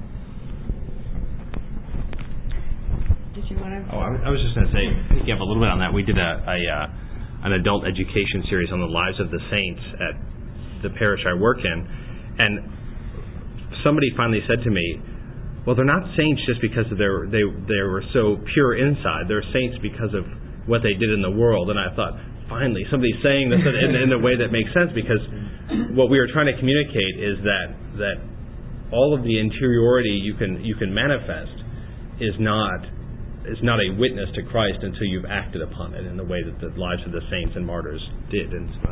Did you want to?
Oh, I was just going to say, picking up a little bit on that, we did a, a uh, an adult education series on the lives of the saints at the parish I work in, and somebody finally said to me, well, they're not saints just because of their, they they were so pure inside. They're saints because of what they did in the world. And I thought, finally, somebody's saying this in, in a way that makes sense, because what we were trying to communicate is that that all of the interiority you can you can manifest is not is not a witness to Christ until you've acted upon it in the way that the lives of the saints and martyrs did. And so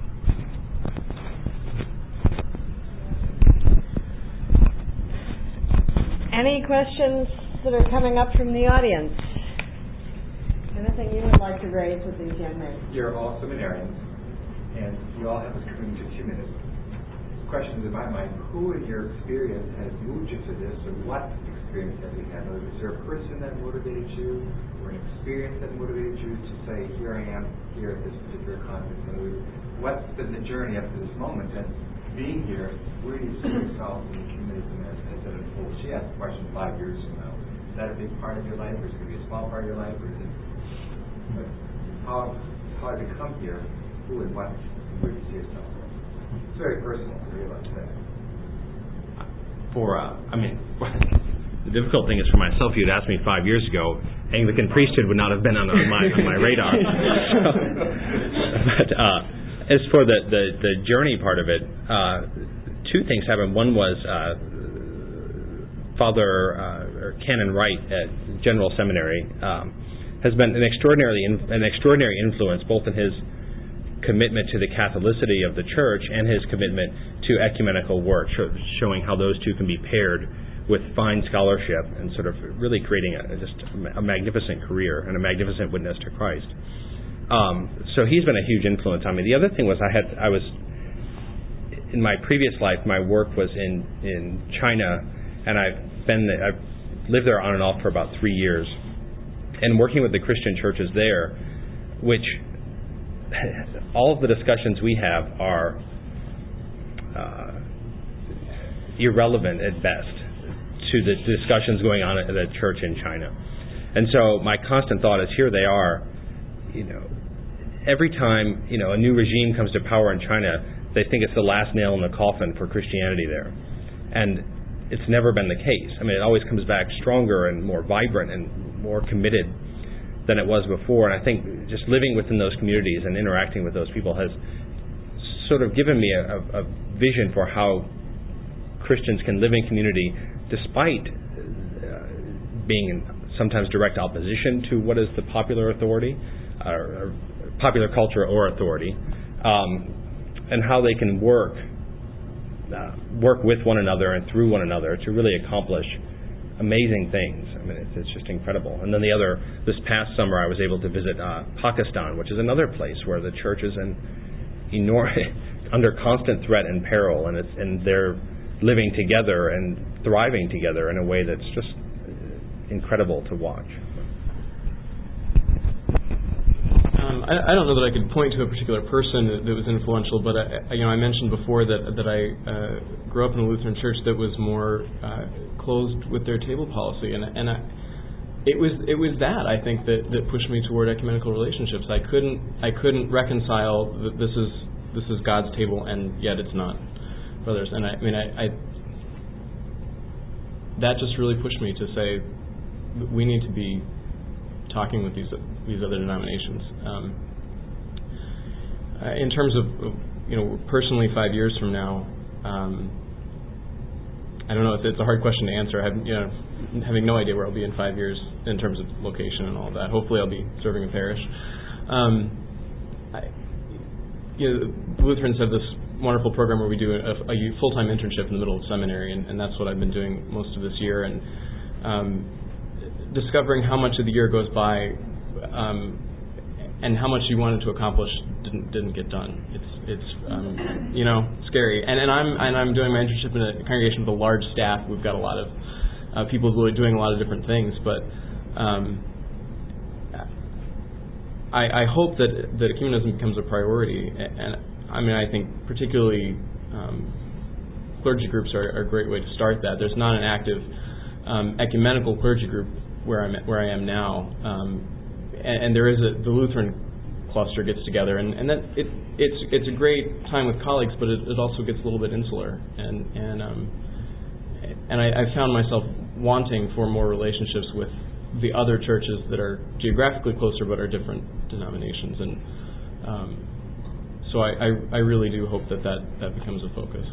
Any questions that are coming up from the audience? Anything you would like to raise with these young men?
You're all seminarians, and you all have a commitment to two minutes. Questions in my mind: who in your experience has moved you to this, or what experience have you had? Is there a person that motivated you, or an experience that motivated you to say, here I am, here at this particular conference? What's been the journey up to this moment? And being here, where do you see yourself in communism as, as it unfolds? She asked the question five years from now. Is that a big part of your life, or is it going to be a small part of your life, or is it But how, how did you come here? Who and what? Where did you see yourself? It's very personal. I realize that.
For, uh, I mean, the difficult thing is for myself, you'd asked me five years ago, Anglican priesthood would not have been on, on my on my radar. But uh, as for the, the, the journey part of it, uh, two things happened. One was uh, Father uh, or Canon Wright at General Seminary um, has been an extraordinarily in, an extraordinary influence both in his commitment to the Catholicity of the Church and his commitment to ecumenical work, show, showing how those two can be paired with fine scholarship and sort of really creating a, just a magnificent career and a magnificent witness to Christ. Um, so he's been a huge influence on me. The other thing was I had I was in my previous life, my work was in in China, and I've been I've lived there on and off for about three years, and working with the Christian churches there, which all of the discussions we have are uh, irrelevant at best to the discussions going on at the church in China. And so my constant thought is, here they are, you know, every time, you know, a new regime comes to power in China, they think it's the last nail in the coffin for Christianity there. And it's never been the case. I mean, it always comes back stronger and more vibrant and more committed than it was before. And I think just living within those communities and interacting with those people has sort of given me a, a vision for how Christians can live in community despite uh, being in sometimes direct opposition to what is the popular authority, uh, or popular culture or authority, um, and how they can work uh, work with one another and through one another to really accomplish amazing things. I mean, it's, it's just incredible. And then the other, this past summer, I was able to visit uh, Pakistan, which is another place where the church is in enormous, under constant threat and peril, and it's and they're living together and thriving together in a way that's just incredible to watch.
Um, I, I don't know that I could point to a particular person that, that was influential, but I, you know, I mentioned before that that I uh, grew up in a Lutheran church that was more uh, closed with their table policy, and and I, it was it was that I think that, that pushed me toward ecumenical relationships. I couldn't I couldn't reconcile that this is this is God's table and yet it's not brothers, and I, I mean I, I that just really pushed me to say we need to be talking with these these other denominations. Um, uh, in terms of, you know, personally, five years from now, um, I don't know. It's, it's a hard question to answer. I have, you know, having no idea where I'll be in five years in terms of location and all that. Hopefully, I'll be serving a parish. Um, I, you know, Lutherans have this wonderful program where we do a, a full-time internship in the middle of seminary, and, and that's what I've been doing most of this year. And um, discovering how much of the year goes by um, and how much you wanted to accomplish didn't didn't get done. It's it's um, you know scary. And and I'm and I'm doing my internship in a congregation with a large staff. We've got a lot of uh, people who are doing a lot of different things. But um, I, I hope that that ecumenism becomes a priority. And, and I mean I think particularly um, clergy groups are, are a great way to start that. There's not an active um, ecumenical clergy group where I'm at, where I am now, um, and, and there is a the Lutheran cluster gets together, and, and that it it's it's a great time with colleagues, but it, it also gets a little bit insular, and and um, and I, I found myself wanting for more relationships with the other churches that are geographically closer but are different denominations, and um, so I, I I really do hope that that, that becomes a focus.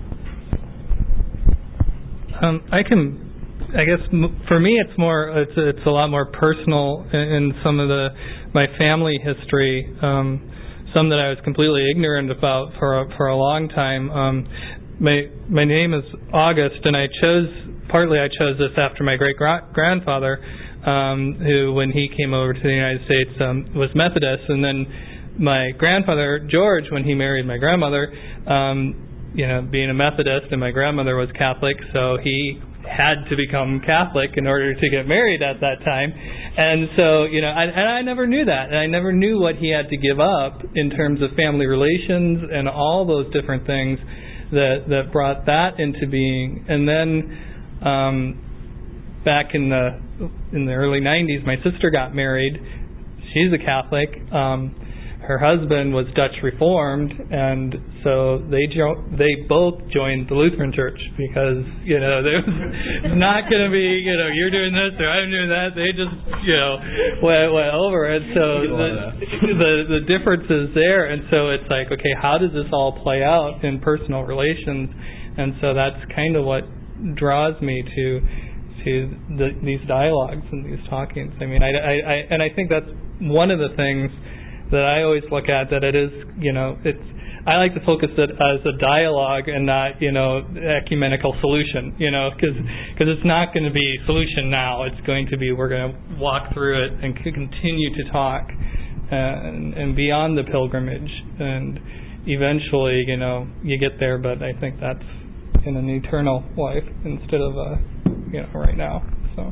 Um, I can. I guess for me, it's more. It's a, it's a lot more personal in, in some of the my family history. Um, some that I was completely ignorant about for a, for a long time. Um, my my name is August, and I chose partly I chose this after my great gra- grandfather, um, who when he came over to the United States um, was Methodist, and then my grandfather George, when he married my grandmother, um, you know, being a Methodist, and my grandmother was Catholic, so he had to become Catholic in order to get married at that time. And so, you know, I, and I never knew that. And I never knew what he had to give up in terms of family relations and all those different things that that brought that into being. And then um, back in the in the early nineties, my sister got married. she's a Catholic. Um, her husband was Dutch Reformed, and so they jo- they both joined the Lutheran Church because, you know, there was not going to be, you know, you're doing this or I'm doing that. They just, you know, went, went over it. So the, the the difference is there, and so it's like, okay, how does this all play out in personal relations? And so that's kind of what draws me to to the, these dialogues and these talkings. I mean, I, I, I and I think that's one of the things that I always look at, that it is, you know, it's, I like to focus it as a dialogue and not, you know, ecumenical solution, you know, because because it's not going to be solution now. It's going to be, we're going to walk through it and continue to talk and, and beyond the pilgrimage, and eventually, you know, you get there, but I think that's in an eternal life instead of a, you know, right now. So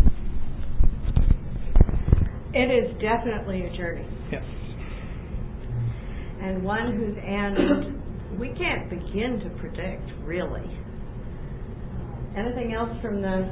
it is definitely a journey.
Yes.
And one whose end we can't begin to predict, really. Anything else from the...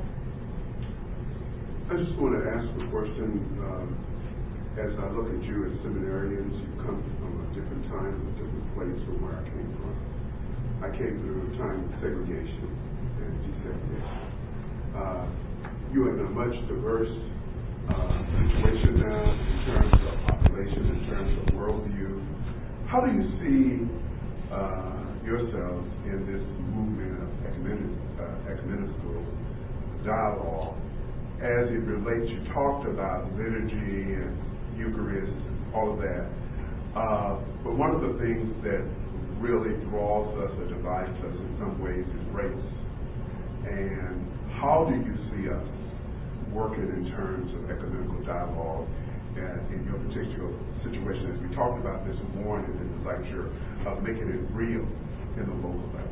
I just want to ask a question. Um, as I look at you as seminarians, you come from a different time, a different place from where I came from. I came through a time of segregation and desegregation. Uh, you are in a much diverse uh, situation now in terms of population, in terms of worldview. How do you see uh, yourselves in this movement of ecumenical, uh, ecumenical dialogue as it relates? You talked about liturgy and Eucharist and all of that. Uh, but one of the things that really draws us or divides us in some ways is race. And how do you see us working in terms of ecumenical dialogue and in your particular situation, as we talked about this morning in the lecture, of making it real in the local level?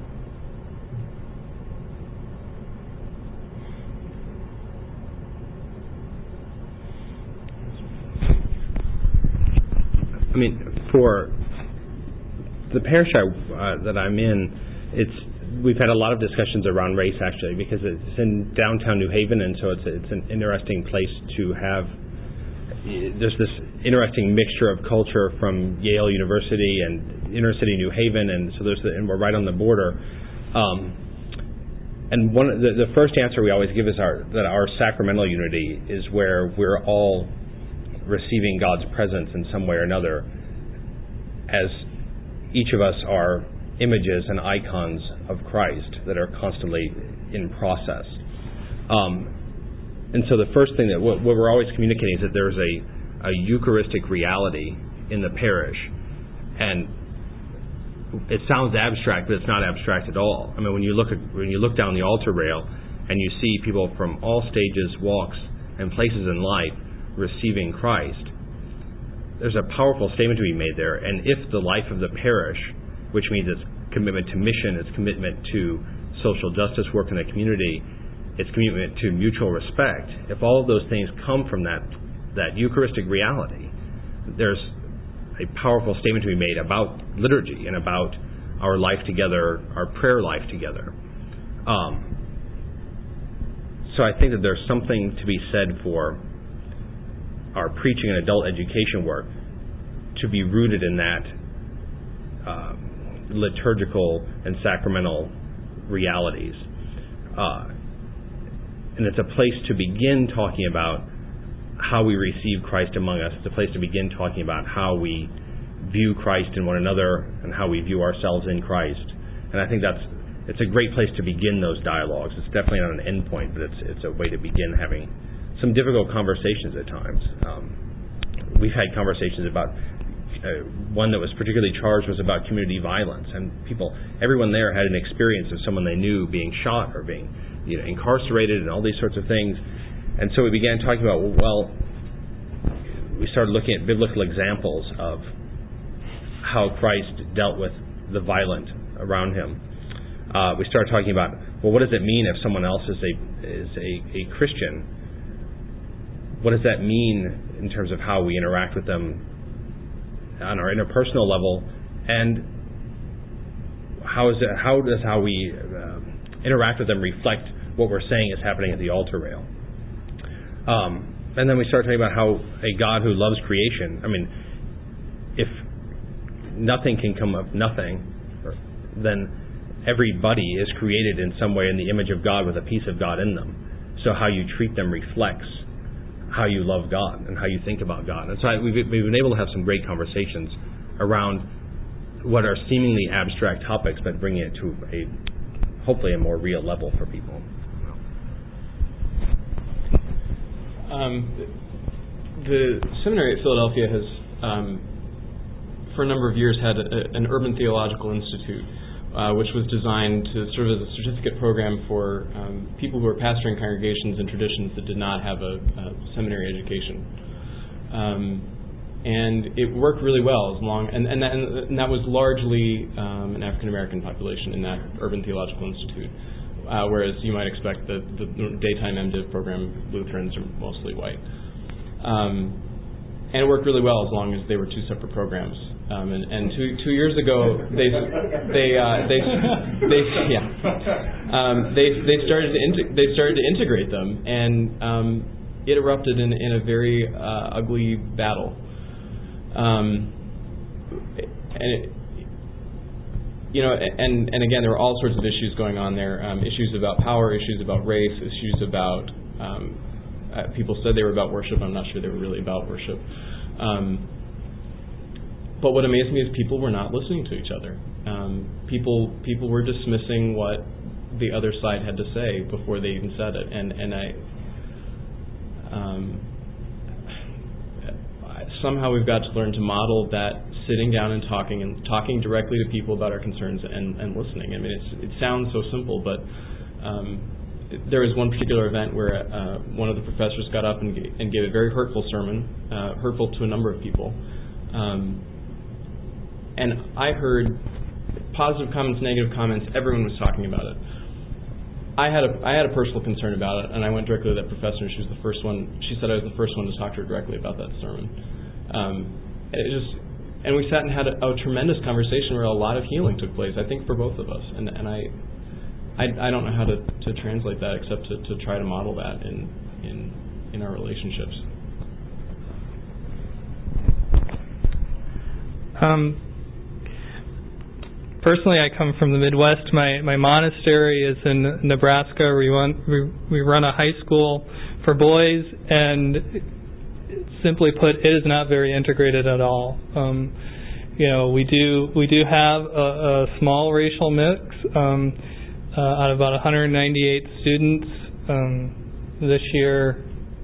I mean, for the parish I, uh, that I'm in, it's we've had a lot of discussions around race, actually, because it's in downtown New Haven, and so it's it's an interesting place to have. There's this interesting mixture of culture from Yale University and inner city New Haven, and so there's the, and we're right on the border. Um, and one of the, the first answer we always give is our that our sacramental unity is where we're all receiving God's presence in some way or another, as each of us are images and icons of Christ that are constantly in process. Um, And so the first thing that what we're always communicating is that there's a, a Eucharistic reality in the parish. And it sounds abstract, but it's not abstract at all. I mean, when you look at when you look down the altar rail and you see people from all stages, walks, and places in life receiving Christ, there's a powerful statement to be made there. And if the life of the parish, which means its commitment to mission, its commitment to social justice work in the community, its commitment to mutual respect, if all of those things come from that that Eucharistic reality, there's a powerful statement to be made about liturgy and about our life together, our prayer life together. Um, so I think that there's something to be said for our preaching and adult education work to be rooted in that uh, liturgical and sacramental realities. Uh, And it's a place to begin talking about how we receive Christ among us. It's a place to begin talking about how we view Christ in one another and how we view ourselves in Christ. And I think that's it's a great place to begin those dialogues. It's definitely not an end point, but it's it's a way to begin having some difficult conversations at times. Um, we've had conversations about uh, one that was particularly charged was about community violence, and people, everyone there had an experience of someone they knew being shot or being, you know, incarcerated and all these sorts of things. And so we began talking about, well, we started looking at biblical examples of how Christ dealt with the violent around him. Uh, we started talking about, well, what does it mean if someone else is a is a, a Christian? What does that mean in terms of how we interact with them on our interpersonal level, and how is it, how does how we uh, interact with them reflect what we're saying is happening at the altar rail? Um, and then we start talking about how a God who loves creation. I mean, if nothing can come of nothing, then everybody is created in some way in the image of God with a piece of God in them. So how you treat them reflects how you love God and how you think about God. And so I, we've, we've been able to have some great conversations around what are seemingly abstract topics, but bringing it to a hopefully a more real level for people.
Um, the seminary at Philadelphia has, um, for a number of years, had a, an Urban Theological Institute, uh, which was designed to serve as a certificate program for um, people who are pastoring congregations and traditions that did not have a, a seminary education. Um, and it worked really well, as long, and, and, that, and that was largely um, an African American population in that Urban Theological Institute. Uh, whereas you might expect that the daytime MDiv program, Lutherans are mostly white. Um, and it worked really well as long as they were two separate programs. Um, and, and two two years ago, they they uh, they they yeah um, they they started to integ- they started to integrate them, and um, it erupted in in a very uh, ugly battle. Um, and it, You know, and, and again, there were all sorts of issues going on there. Um, issues about power, issues about race, issues about um, uh, people said they were about worship. I'm not sure they were really about worship. Um, but what amazed me is people were not listening to each other. Um, people people were dismissing what the other side had to say before they even said it. And and I um, somehow we've got to learn to model that. Sitting down and talking and talking directly to people about our concerns and, and listening. I mean, it's, it sounds so simple, but um, there was one particular event where uh, one of the professors got up and, g- and gave a very hurtful sermon, uh, hurtful to a number of people. Um, and I heard positive comments, negative comments. Everyone was talking about it. I had a I had a personal concern about it, and I went directly to that professor. And she was the first one. She said I was the first one to talk to her directly about that sermon. Um, it just And we sat and had a, a tremendous conversation where a lot of healing took place, I think, for both of us. And, and I, I I don't know how to, to translate that except to, to try to model that in, in in our relationships.
Um, personally, I come from the Midwest. My my monastery is in Nebraska. We run we, we run a high school for boys, and simply put, it is not very integrated at all. Um, you know, we do we do have a, a small racial mix. Um, uh, out of about one hundred ninety-eight students um, this year,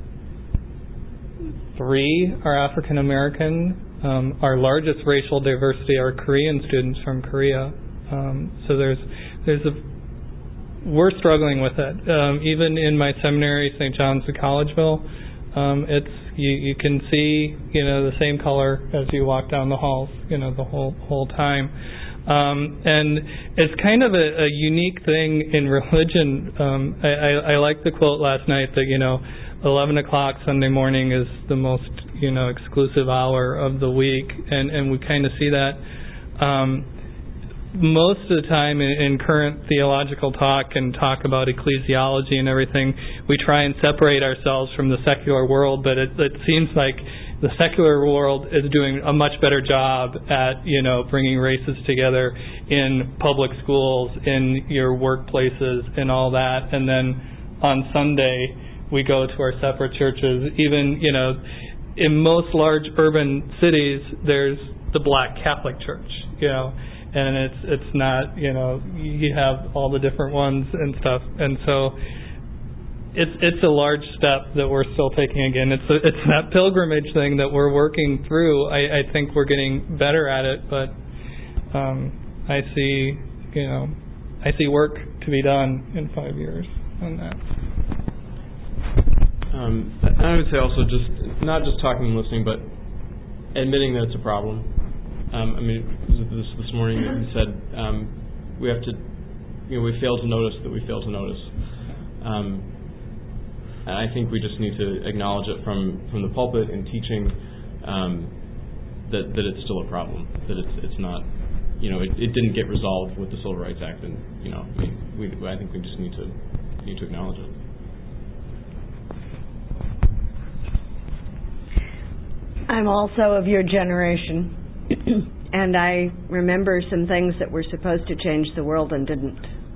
three are African American. Um, our largest racial diversity are Korean students from Korea. Um, so there's there's a we're struggling with it. Um, even in my seminary, Saint John's of Collegeville, um, it's You, you can see, you know, the same color as you walk down the halls, you know, the whole whole time. Um, and it's kind of a, a unique thing in religion. Um, I, I, I like the quote last night that, you know, eleven o'clock Sunday morning is the most, you know, exclusive hour of the week. And, and we kind of see that. Um, most of the time in, in current theological talk and talk about ecclesiology and everything, we try and separate ourselves from the secular world, but it, it seems like the secular world is doing a much better job at, you know, bringing races together in public schools, in your workplaces, and all that. And then on Sunday, we go to our separate churches. Even, you know, in most large urban cities, there's the Black Catholic Church, you know, and it's it's not, you know, you have all the different ones and stuff, and so it's it's a large step that we're still taking. Again, it's a, it's that pilgrimage thing that we're working through. I, I think we're getting better at it, but um, I see, you know, I see work to be done in five years on that.
Um, I would say also just not just talking and listening, but admitting that it's a problem. Um, I mean, this this morning you said um, we have to, you know, we fail to notice that we fail to notice. Um, and I think we just need to acknowledge it from, from the pulpit and teaching um, that that it's still a problem. That it's it's not, you know, it, it didn't get resolved with the Civil Rights Act, and you know, we, we I think we just need to need to acknowledge it.
I'm also of your generation, and I remember some things that were supposed to change the world and didn't.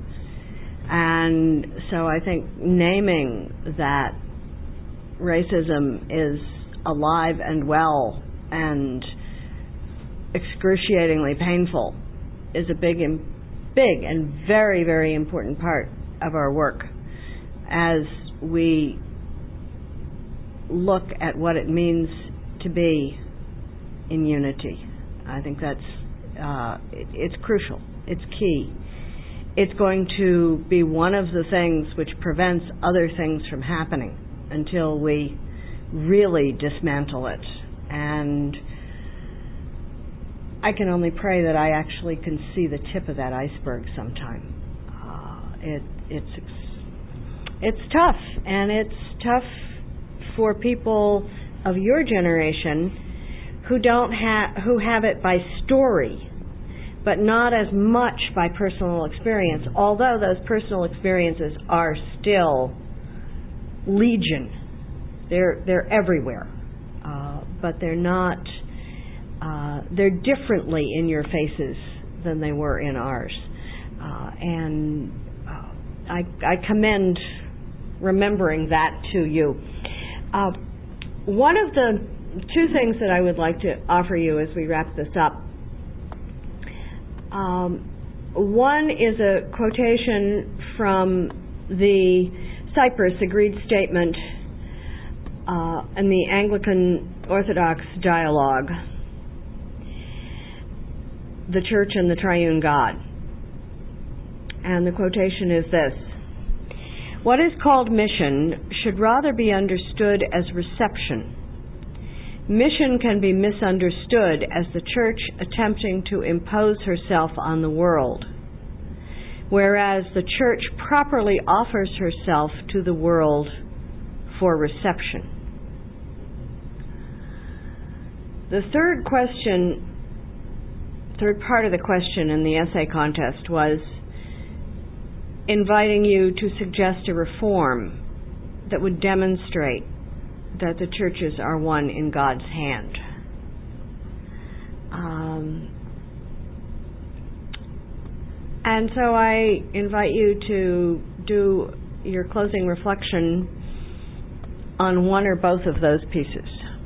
And so I think naming that racism is alive and well and excruciatingly painful is a big, big and very, very important part of our work as we look at what it means to be in unity. I think that's uh, it, it's crucial. It's key. It's going to be one of the things which prevents other things from happening until we really dismantle it. And I can only pray that I actually can see the tip of that iceberg sometime. Uh, it, it's it's tough, and it's tough for people of your generation who don't have who have it by story, but not as much by personal experience. Although those personal experiences are still legion, they're they're everywhere, uh, but they're not. Uh, they're differently in your faces than they were in ours, uh, and uh, I, I commend remembering that to you. Uh, one of the two things that I would like to offer you as we wrap this up. Um, one is a quotation from the Cyprus Agreed Statement uh, and the Anglican Orthodox Dialogue, the Church and the Triune God. And the quotation is this: "What is called mission should rather be understood as reception. Mission can be misunderstood as the Church attempting to impose herself on the world, whereas the Church properly offers herself to the world for reception." The third question Third part of the question in the essay contest was inviting you to suggest a reform that would demonstrate that the churches are one in God's hand. Um, and so I invite you to do your closing reflection on one or both of those pieces.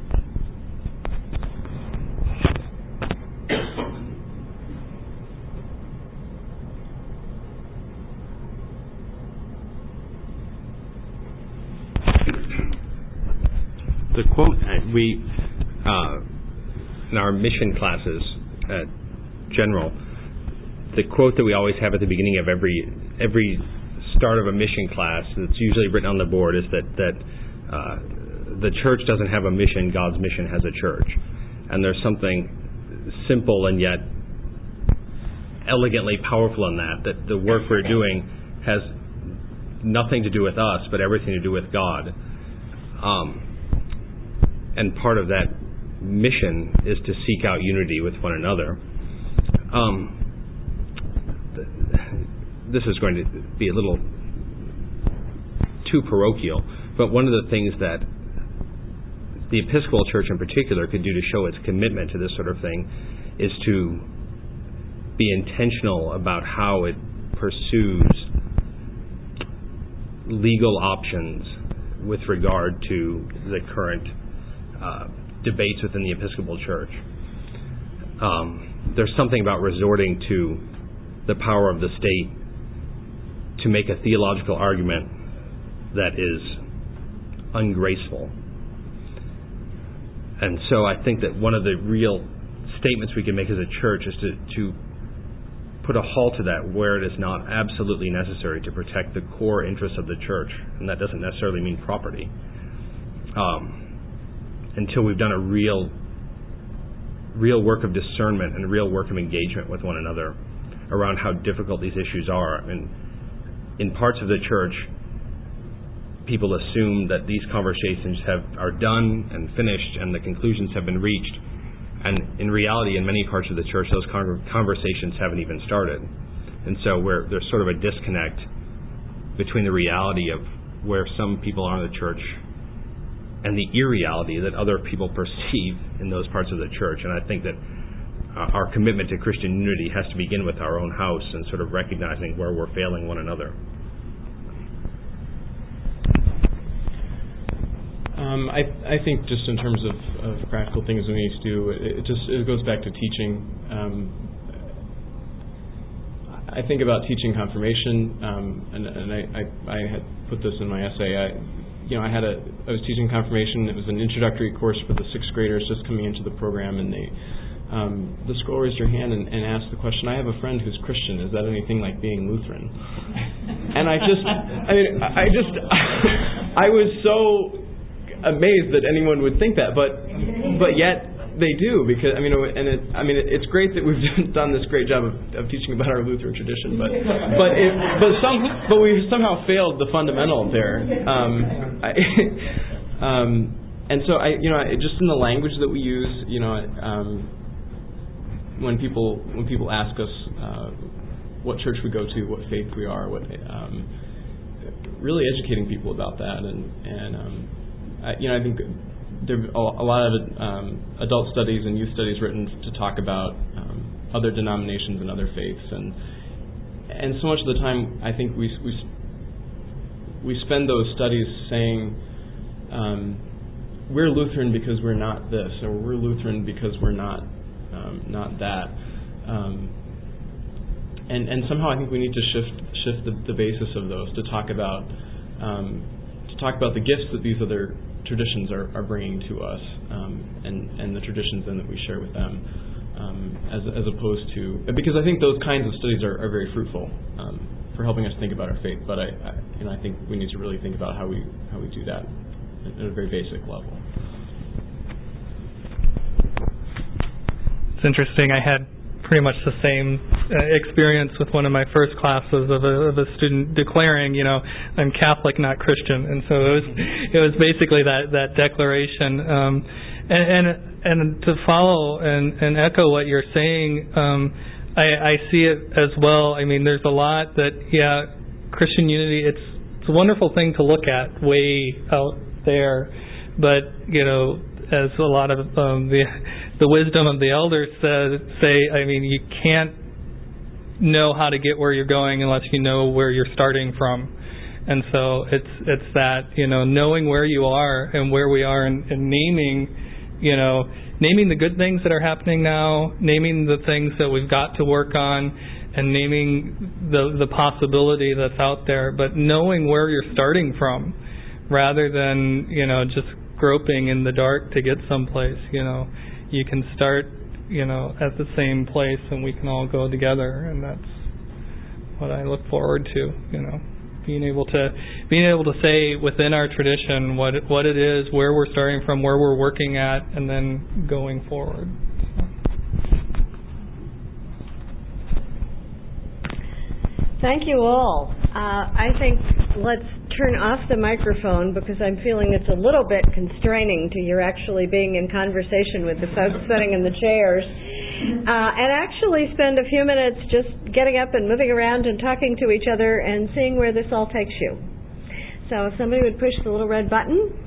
The quote uh, we uh, in our mission classes at General, the quote that we always have at the beginning of every every start of a mission class that's usually written on the board is that that uh, the church doesn't have a mission, God's mission has a church. And there's something simple and yet elegantly powerful in that, that the work we're doing has nothing to do with us, but everything to do with God. Um, and part of that mission is to seek out unity with one another. Um, this is going to be a little too parochial, but one of the things that the Episcopal Church in particular could do to show its commitment to this sort of thing is to be intentional about how it pursues legal options with regard to the current uh, debates within the Episcopal Church. Um, there's something about resorting to the power of the state to make a theological argument that is ungraceful. And so I think that one of the real statements we can make as a church is to, to put a halt to that where it is not absolutely necessary to protect the core interests of the church, and that doesn't necessarily mean property, um, until we've done a real real work of discernment and real work of engagement with one another around how difficult these issues are. And in parts of the church, people assume that these conversations have are done and finished and the conclusions have been reached. And in reality, in many parts of the church, those con- conversations haven't even started. And so we're, there's sort of a disconnect between the reality of where some people are in the church and the irreality that other people perceive in those parts of the church. And I think that uh, our commitment to Christian unity has to begin with our own house and sort of recognizing where we're failing one another.
Um, I, I think just in terms of, of practical things we need to do, it just it goes back to teaching. Um, I think about teaching confirmation, um, and, and I, I, I had put this in my essay. I, you know, I had a I was teaching confirmation. It was an introductory course for the sixth graders just coming into the program, and they um, the school raised their hand and, and asked the question. I have a friend who's Christian. Is that anything like being Lutheran? And I just, I mean, I just, I was so amazed that anyone would think that, but but yet they do, because I mean, and it, I mean, it's great that we've done this great job of, of teaching about our Lutheran tradition, but but it, but some but we've somehow failed the fundamental there. Um, I, um, and so I, you know, just in the language that we use, you know, um, when people when people ask us uh, what church we go to, what faith we are, what um, really educating people about that, and and um, I, you know, I think there are a lot of um, adult studies and youth studies written to talk about um, other denominations and other faiths, and and so much of the time I think we we we spend those studies saying um, we're Lutheran because we're not this, or we're Lutheran because we're not um, not that, um, and and somehow I think we need to shift shift the, the basis of those to talk about um, to talk about the gifts that these other traditions are, are bringing to us, um, and, and the traditions then that we share with them, um, as, as opposed to, because I think those kinds of studies are, are very fruitful um, for helping us think about our faith. But I, I, you know, I think we need to really think about how we how we do that at a very basic level.
It's interesting. I had pretty much the same uh, experience with one of my first classes of a, of a student declaring, you know, I'm Catholic, not Christian, and so it was it was basically that that declaration. Um, and, and and to follow and, and echo what you're saying, um, I, I see it as well. I mean, there's a lot that yeah, Christian unity. It's it's a wonderful thing to look at way out there, but you know, as a lot of um, the the wisdom of the elders said, say, I mean, you can't know how to get where you're going unless you know where you're starting from. And so it's it's that, you know, knowing where you are and where we are, and, and naming, you know, naming the good things that are happening now, naming the things that we've got to work on, and naming the the possibility that's out there, but knowing where you're starting from rather than, you know, just groping in the dark to get someplace. You know, you can start, you know, at the same place, and we can all go together, and that's what I look forward to. You know, being able to being able to say within our tradition what what it is, where we're starting from, where we're working at, and then going forward.
Thank you all. Uh, I think let's turn off the microphone, because I'm feeling it's a little bit constraining to your actually being in conversation with the folks sitting in the chairs. Uh, and actually spend a few minutes just getting up and moving around and talking to each other and seeing where this all takes you. So if somebody would push the little red button.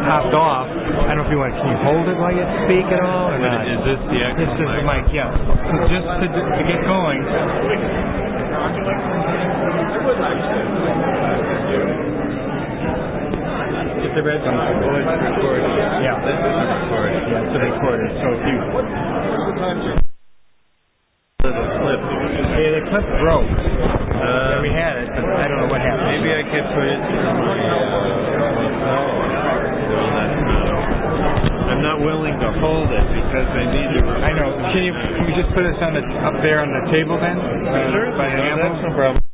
popped off. I don't know if you want. Can you hold it while you speak at all? Or not?
Is this the actual
This is the mic, yeah. So just to, to get going. Get the red one. Oh, it's recorded. Yeah. This is recorded. Yeah, it's recorded. So if you...
The clip.
Yeah, the clip broke. Uh, yeah, we had it, but I don't know what happened.
Maybe I could put it in my, uh, my phone. No, that's not. I'm not willing to hold it because I need to.
I know. Can you? Can we just put this on the up there on the table then? Uh,
Sure.
By
No,
handle?
that's no problem.